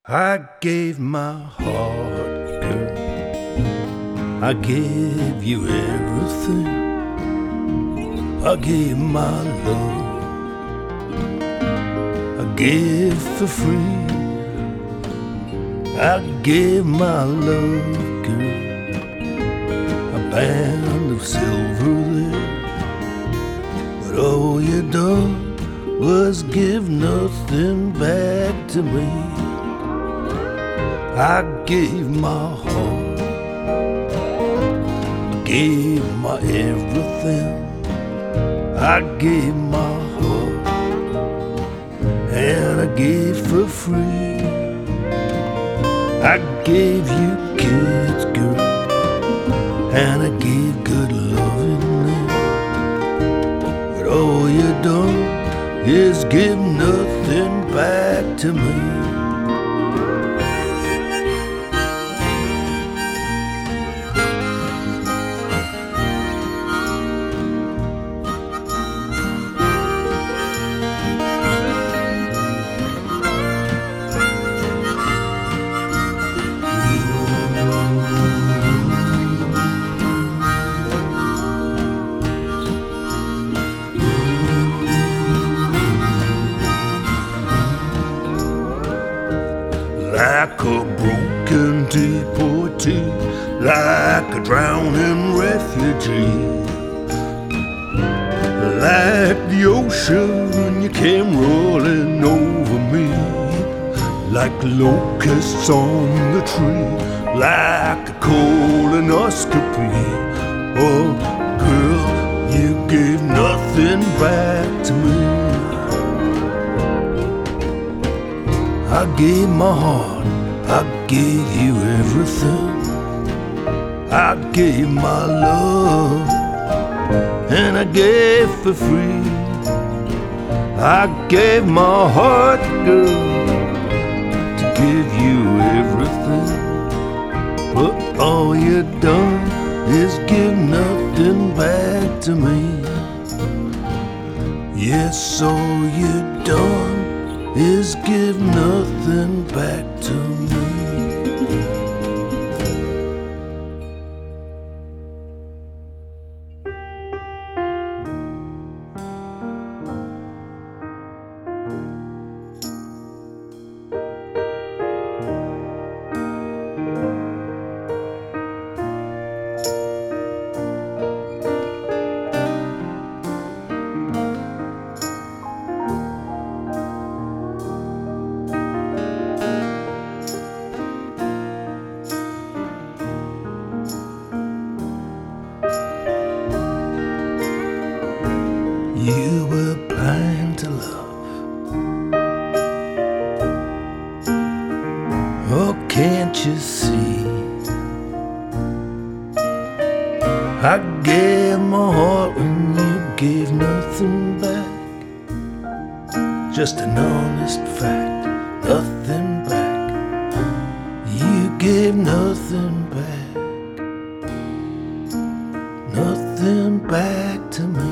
I gave my heart, girl. I gave you everything. I gave my love. I gave for free. I gave my love, girl. A band of silver there. But all you done was give nothing back to me. I gave my heart, I gave my everything. I gave my heart, and I gave for free. I gave you kids, girl, and I gave good loving there. But all you done is give nothing back to me. Like a broken deportee, like a drowning refugee, like the ocean you came rolling over me, like locusts on the tree, like a colonoscopy. Oh, girl, you gave nothing back to me. I gave my heart, I gave you everything. I gave my love, and I gave for free. I gave my heart, girl, to give you everything. But all you done is give nothing back to me. Yes, all you done is give nothing back to me. You were blind to love. Oh, can't you see? I gave my heart when you gave nothing back. Just an honest fact, nothing back. You gave nothing back, nothing back to me.